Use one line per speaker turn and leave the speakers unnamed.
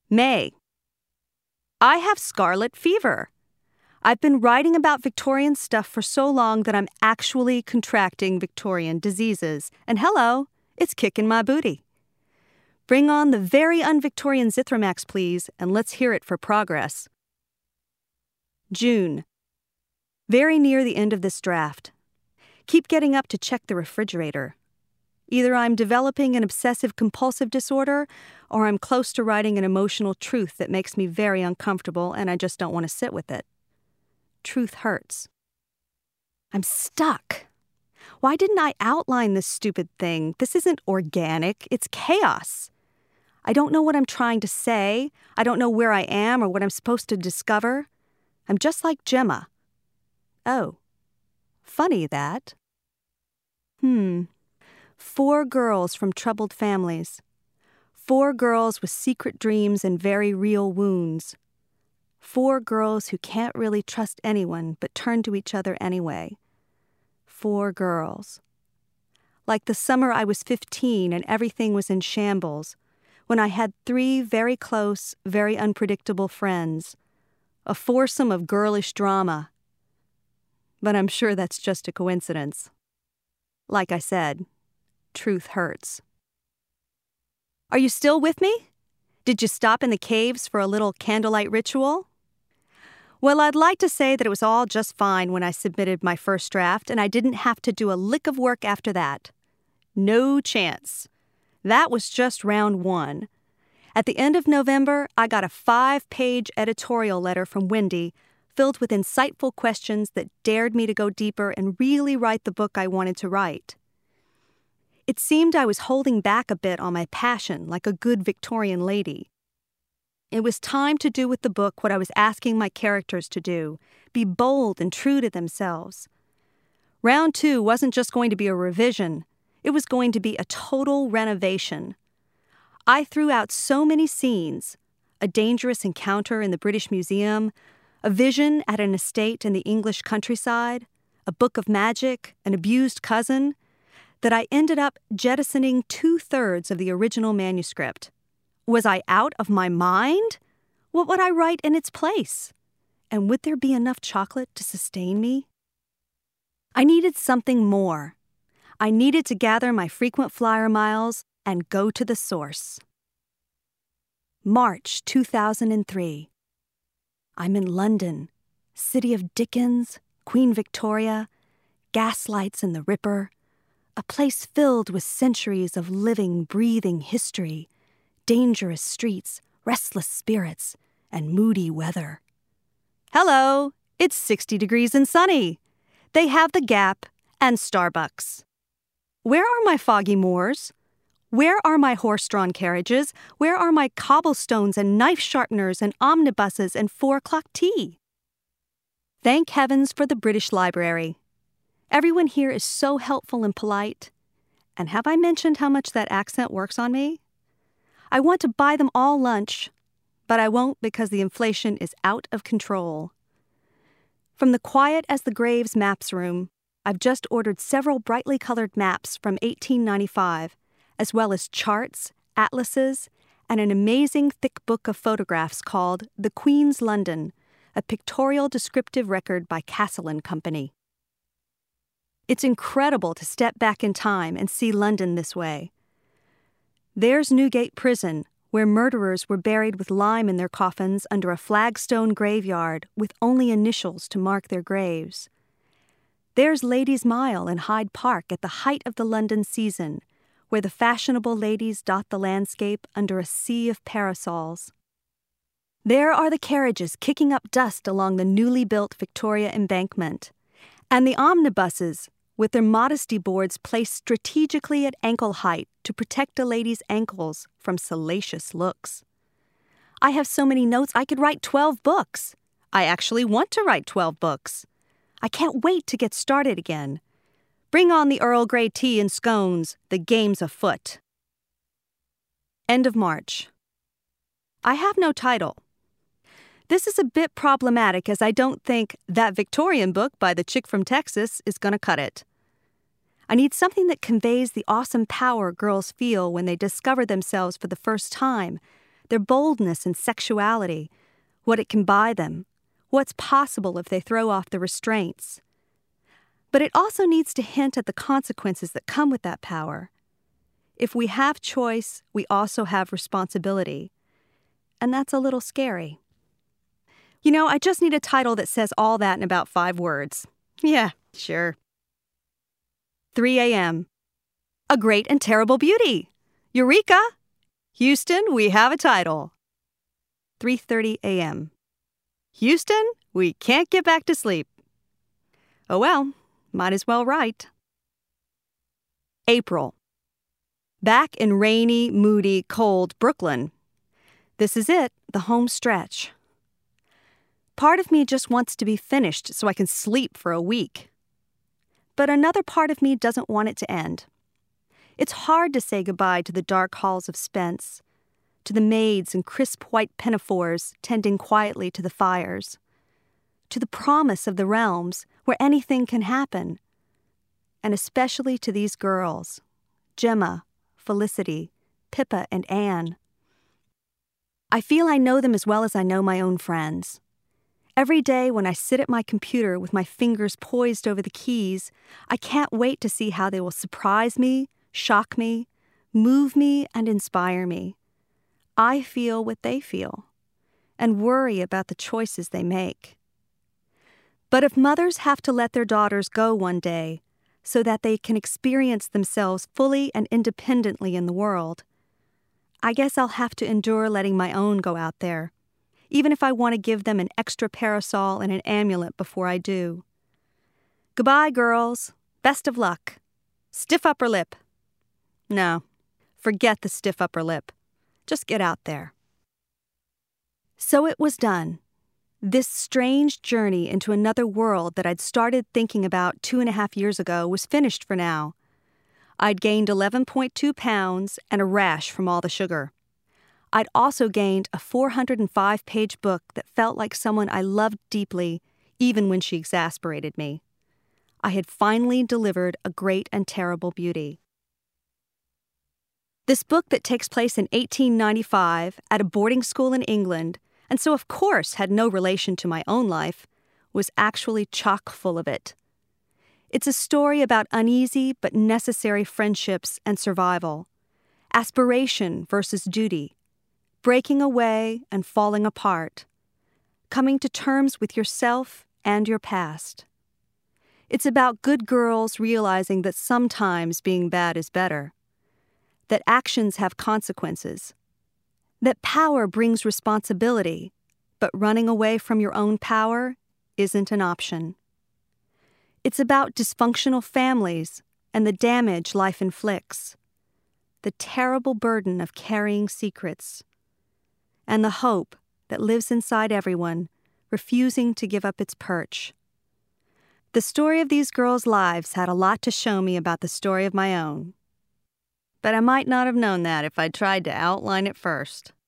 May. I have scarlet fever. I've been writing about Victorian stuff for so long that I'm actually contracting Victorian diseases. And hello, it's kicking my booty. Bring on the very un-Victorian Zithromax, please, and let's hear it for progress. June. Very near the end of this draft. Keep getting up to check the refrigerator. Either I'm developing an obsessive-compulsive disorder, or I'm close to writing an emotional truth that makes me very uncomfortable and I just don't want to sit with it. Truth hurts. I'm stuck. Why didn't I outline this stupid thing? This isn't organic. It's chaos. I don't know what I'm trying to say. I don't know where I am or what I'm supposed to discover. I'm just like Gemma. Oh, funny that. 4 girls from troubled families. 4 girls with secret dreams and very real wounds. 4 girls who can't really trust anyone but turn to each other anyway. 4 girls. Like the summer I was 15 and everything was in shambles, when I had 3 very close, very unpredictable friends. A foursome of girlish drama. But I'm sure that's just a coincidence. Like I said, truth hurts. Are you still with me? Did you stop in the caves for a little candlelight ritual? Well, I'd like to say that it was all just fine when I submitted my first draft, and I didn't have to do a lick of work after that. No chance. That was just round 1. At the end of November, I got a 5-page editorial letter from Wendy filled with insightful questions that dared me to go deeper and really write the book I wanted to write. It seemed I was holding back a bit on my passion like a good Victorian lady. It was time to do with the book what I was asking my characters to do, be bold and true to themselves. Round 2 wasn't just going to be a revision, it was going to be a total renovation. I threw out so many scenes, a dangerous encounter in the British Museum, a vision at an estate in the English countryside, a book of magic, an abused cousin, that I ended up jettisoning 2/3 of the original manuscript. Was I out of my mind? What would I write in its place? And would there be enough chocolate to sustain me? I needed something more. I needed to gather my frequent flyer miles and go to the source. March 2003. I'm in London, city of Dickens, Queen Victoria, gaslights in the Ripper, a place filled with centuries of living, breathing history, dangerous streets, restless spirits, and moody weather. Hello, it's 60 degrees and sunny. They have the Gap and Starbucks. Where are my foggy moors? Where are my horse-drawn carriages? Where are my cobblestones and knife sharpeners and omnibuses and 4 o'clock tea? Thank heavens for the British Library. Everyone here is so helpful and polite. And have I mentioned how much that accent works on me? I want to buy them all lunch, but I won't because the inflation is out of control. From the quiet as the graves maps room, I've just ordered several brightly colored maps from 1895, as well as charts, atlases, and an amazing thick book of photographs called The Queen's London, a pictorial descriptive record by Castle & Company. It's incredible to step back in time and see London this way. There's Newgate Prison, where murderers were buried with lime in their coffins under a flagstone graveyard with only initials to mark their graves. There's Ladies' Mile in Hyde Park at the height of the London season, where the fashionable ladies dot the landscape under a sea of parasols. There are the carriages kicking up dust along the newly built Victoria Embankment, and the omnibuses with their modesty boards placed strategically at ankle height to protect a lady's ankles from salacious looks. I have so many notes I could write 12 books. I actually want to write 12 books. I can't wait to get started again. Bring on the Earl Grey tea and scones. The game's afoot. End of March. I have no title. This is a bit problematic as I don't think That Victorian Book by the Chick from Texas is going to cut it. I need something that conveys the awesome power girls feel when they discover themselves for the first time, their boldness and sexuality, what it can buy them, what's possible if they throw off the restraints. But it also needs to hint at the consequences that come with that power. If we have choice, we also have responsibility. And that's a little scary. I just need a title that says all that in about 5 words. Yeah, sure. 3 a.m. A Great and Terrible Beauty. Eureka! Houston, we have a title. 3:30 a.m. Houston, we can't get back to sleep. Oh well, might as well write. April. Back in rainy, moody, cold Brooklyn. This is it, the home stretch. Part of me just wants to be finished so I can sleep for a week. But another part of me doesn't want it to end. It's hard to say goodbye to the dark halls of Spence, to the maids in crisp white pinafores tending quietly to the fires, to the promise of the realms where anything can happen, and especially to these girls, Gemma, Felicity, Pippa, and Anne. I feel I know them as well as I know my own friends. Every day when I sit at my computer with my fingers poised over the keys, I can't wait to see how they will surprise me, shock me, move me, and inspire me. I feel what they feel, and worry about the choices they make. But if mothers have to let their daughters go one day so that they can experience themselves fully and independently in the world, I guess I'll have to endure letting my own go out there, even if I want to give them an extra parasol and an amulet before I do. Goodbye, girls. Best of luck. Stiff upper lip. No, forget the stiff upper lip. Just get out there. So it was done. This strange journey into another world that I'd started thinking about 2.5 years ago was finished for now. I'd gained 11.2 pounds and a rash from all the sugar. I'd also gained a 405-page book that felt like someone I loved deeply, even when she exasperated me. I had finally delivered A Great and Terrible Beauty. This book that takes place in 1895 at a boarding school in England, and so of course had no relation to my own life, was actually chock full of it. It's a story about uneasy but necessary friendships and survival, aspiration versus duty, breaking away and falling apart, coming to terms with yourself and your past. It's about good girls realizing that sometimes being bad is better, that actions have consequences, that power brings responsibility, but running away from your own power isn't an option. It's about dysfunctional families and the damage life inflicts, the terrible burden of carrying secrets, and the hope that lives inside everyone, refusing to give up its perch. The story of these girls' lives had a lot to show me about the story of my own. But I might not have known that if I'd tried to outline it first.